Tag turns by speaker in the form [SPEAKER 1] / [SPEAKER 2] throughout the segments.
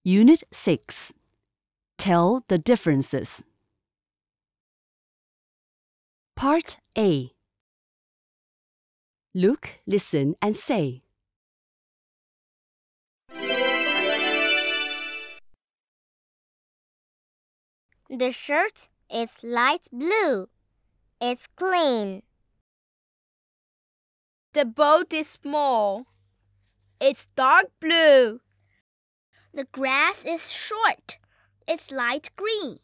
[SPEAKER 1] Unit 6. Tell the differences. Part A. Look, listen, and say.
[SPEAKER 2] The shirt is light blue. It's clean.
[SPEAKER 3] The boat is small. It's dark blue.
[SPEAKER 2] The grass is short. It's light green.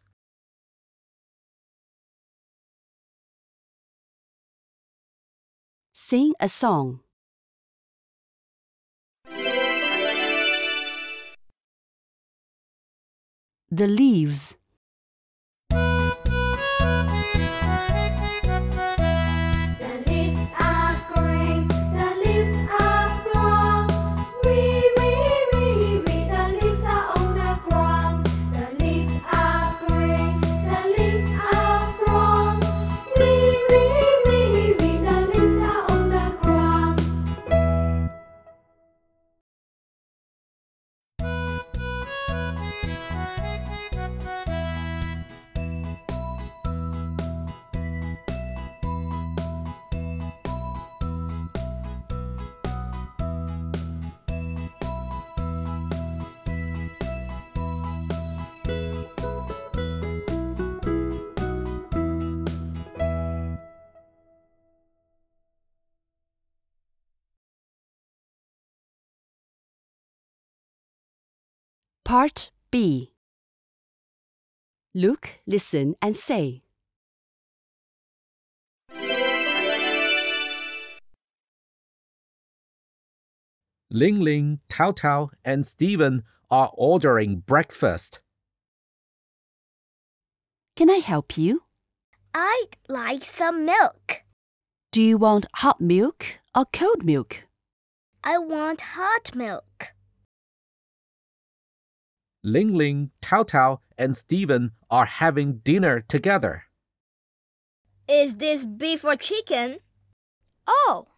[SPEAKER 1] Sing a song. The leaves.
[SPEAKER 4] The leaves are green, the leaves are brown. The leaves are on the ground. The leaves are green, the leaves are brown. The leaves are on the ground.
[SPEAKER 1] Part B. Look, listen, and say.
[SPEAKER 5] Ling Ling, Tao Tao, and Stephen are ordering breakfast.
[SPEAKER 1] Can I help you?
[SPEAKER 2] I'd like some milk.
[SPEAKER 1] Do you want hot milk or cold milk?
[SPEAKER 2] I want hot milk.
[SPEAKER 5] Ling Ling, Tao Tao, and Stephen are having dinner together.
[SPEAKER 3] Is this beef or chicken?
[SPEAKER 2] Oh,